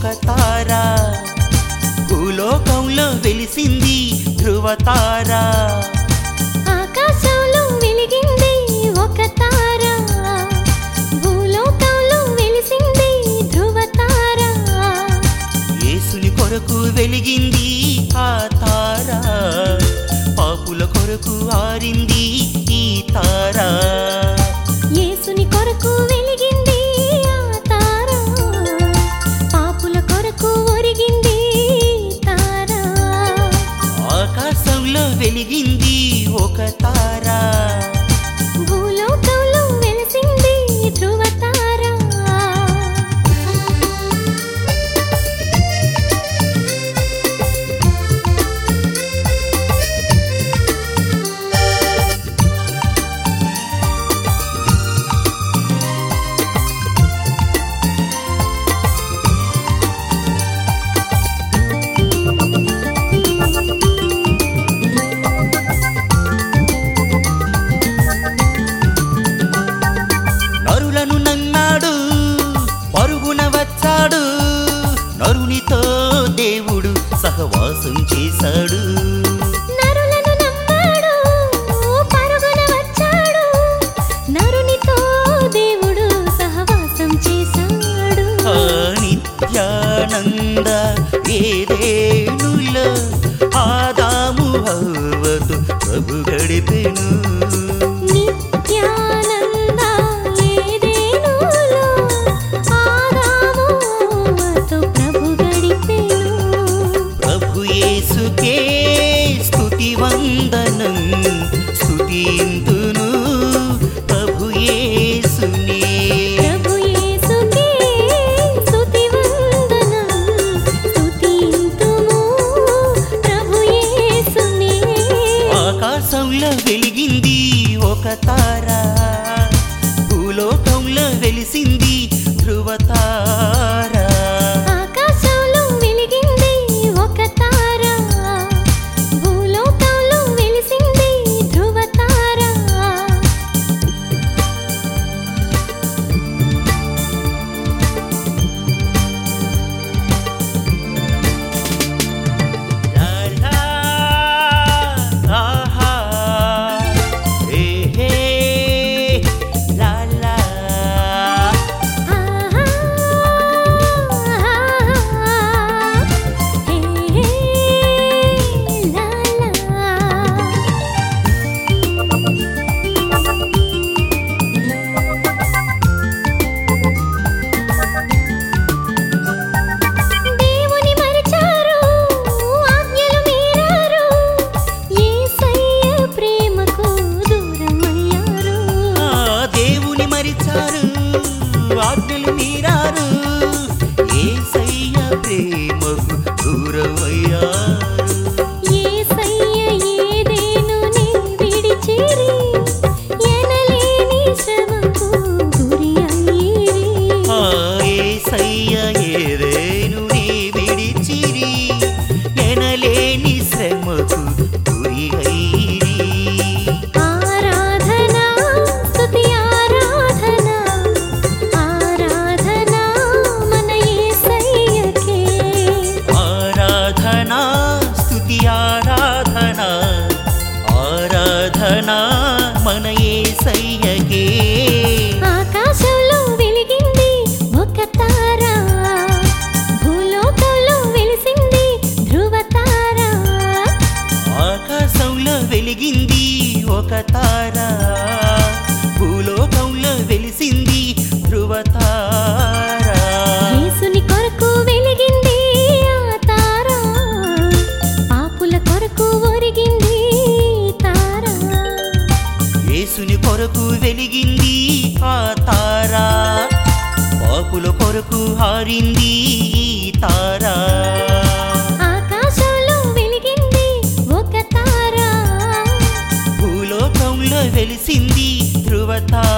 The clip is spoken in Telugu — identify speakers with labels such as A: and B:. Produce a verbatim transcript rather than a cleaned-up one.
A: తార, భూలోకంలో వెలిసింది ధృవతార.
B: ఆకాశంలో వెలిగింది ఒక తార, భూలోకంలో వెలిసింది ధృవతార.
A: యేసుని కొరకు వెలిగింది ఆ తార, పాపుల కొరకు ఆరింది ఈ తార.
B: యేసుని కొరకు వెలిగింది ఆ తార, పాపుల కొరకు ఒరిగింది తార.
A: ఆకాశంలో వెలిగింది ఒక తార,
B: భూలోకంలో వెలిసింది ధృవతార.
A: నరులను నన్నాడు, పరుగున వచ్చాడు, నరునితో దేవుడు సహవాసం చేశాడు.
B: నరులను నమ్మాడు, పరుగున వచ్చాడు, నరునితో దేవుడు సహవాసం చేశాడు.
A: ఆ నిత్యానంద ఏదేనులో ఆదాము హవ్వతో ప్రభు గడిపెను.
B: నిత్యానంద ఏదెనులో ఆదాము హవ్వతో ప్రభు గడిపెను.
A: ప్రభు యేసుకే స్తుతి వందనం, స్తుతింతును ప్రభు యేసునే.
B: ప్రభు యేసుకే స్తుతి వందనం, స్తుతింతుము ప్రభు యేసునే.
A: ఆకాశంలో వెలిగింది ఒక తార, భూలోకంలో వెలిసింది ధృవతార.
B: ఆకాశంలో వెలిగింది ఒక తార, భూలోకంలో వెలిసింది ధృవతార.
A: లా లా, ఆహా, ఏ హే, లా లా.
B: ఆహా, హే హే, లా లా. దేవుని మరిచారు, ఆజ్ఞలు మీరారు, యేసయ్య ప్రేమకు దూరమయ్యారు.
A: ఆ దేవుని మరిచారు, ఆజ్ఞలు మీరారు, యేసయ్య ప్రేమకు దూరమయ్యారు.
B: యేసయ్య ఏదెనుని విడిచిరి, ఎనలేని శ్రమకు గురి అయ్యిరి.
A: ఆ యేసయ్య ఏదేనుని విడిచిరి, ఎనలేని శ్రమకు గురి అయిరి.
B: ఆరాధనా స్తుతి ఆరాధనా, ఆరాధనా మన యేసయ్యకే.
A: ఆరాధనా స్తుతి ఆరాధన, ఆరాధన మన యేసయ్యకే.
B: ఆకాశంలో వెలిగింది ఒక తార, భూలోకంలో వెలిసింది ధృవతార.
A: ఆకాశంలో వెలిగింది ఒక తార, భూలోకంలో వెలిసింది ధృవతార.
B: యేసుని కొరకు వెలిగింది ఆ తార, పాపుల కొరకు ఒరిగింది తార.
A: యేసుని కొరకు వెలిగింది ఆ తార, పాపుల కొరకు హారింది ఈ తార.
B: ఆకాశంలో వెలిగింది ఒక తార,
A: భూలోకంలో వెలిసింది ధృవతార.